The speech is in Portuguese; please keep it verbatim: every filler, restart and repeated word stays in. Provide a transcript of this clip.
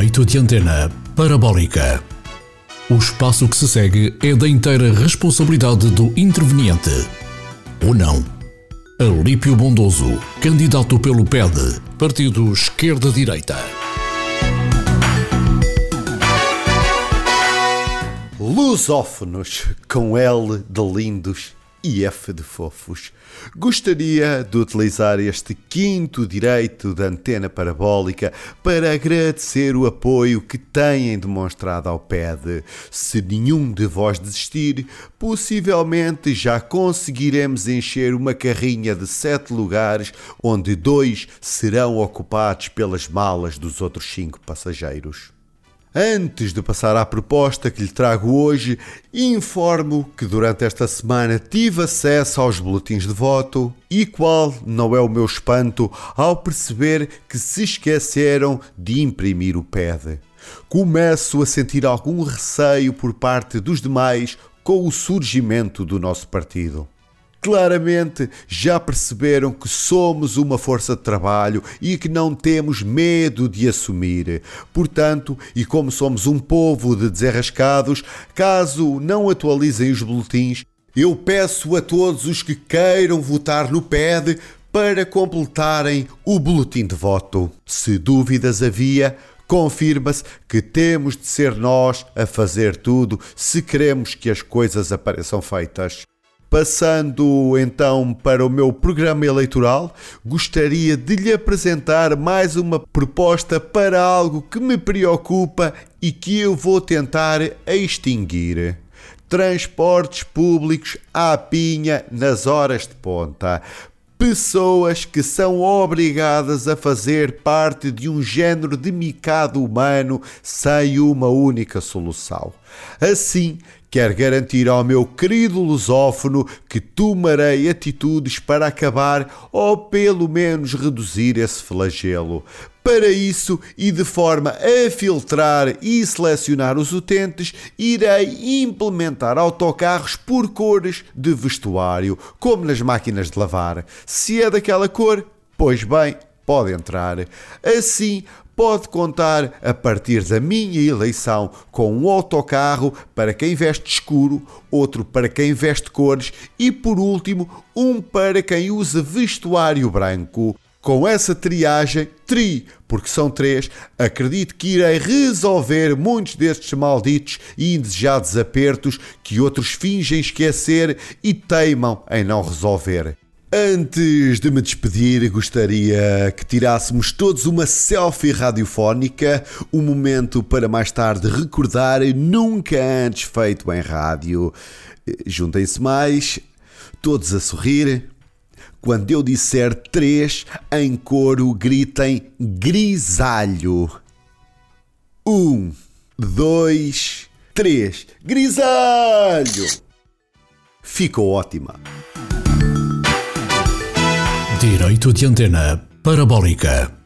Direito de antena parabólica. O espaço que se segue é da inteira responsabilidade do interveniente. Ou não. Alípio Bondoso, candidato pelo P E D, Partido Esquerda-Direita. Lusófonos, com L de lindos e F de fofos. Gostaria de utilizar este quinto direito da antena parabólica para agradecer o apoio que têm demonstrado ao P E D. Se nenhum de vós desistir, possivelmente já conseguiremos encher uma carrinha de sete lugares, onde dois serão ocupados pelas malas dos outros cinco passageiros. Antes de passar à proposta que lhe trago hoje, informo que durante esta semana tive acesso aos boletins de voto e qual não é o meu espanto ao perceber que se esqueceram de imprimir o P E D. Começo a sentir algum receio por parte dos demais com o surgimento do nosso partido. Claramente já perceberam que somos uma força de trabalho e que não temos medo de assumir. Portanto, e como somos um povo de desenrascados, caso não atualizem os boletins, eu peço a todos os que queiram votar no P E D para completarem o boletim de voto. Se dúvidas havia, confirma-se que temos de ser nós a fazer tudo se queremos que as coisas apareçam feitas. Passando então para o meu programa eleitoral, gostaria de lhe apresentar mais uma proposta para algo que me preocupa e que eu vou tentar extinguir. Transportes públicos à pinha nas horas de ponta. Pessoas que são obrigadas a fazer parte de um género de micado humano sem uma única solução. Assim, quero garantir ao meu querido lusófono que tomarei atitudes para acabar ou pelo menos reduzir esse flagelo. Para isso, e de forma a filtrar e selecionar os utentes, irei implementar autocarros por cores de vestuário, como nas máquinas de lavar. Se é daquela cor, pois bem, pode entrar. Assim, pode contar, a partir da minha eleição, com um autocarro para quem veste escuro, outro para quem veste cores e, por último, um para quem usa vestuário branco. Com essa triagem, tri, porque são três, acredito que irei resolver muitos destes malditos e indesejados apertos que outros fingem esquecer e teimam em não resolver. Antes de me despedir, gostaria que tirássemos todos uma selfie radiofónica, um momento para mais tarde recordar, nunca antes feito em rádio. Juntem-se mais, todos a sorrir. Quando eu disser três, em coro gritem grisalho. Um, dois, três. Grisalho! Ficou ótima. Direito de antena parabólica.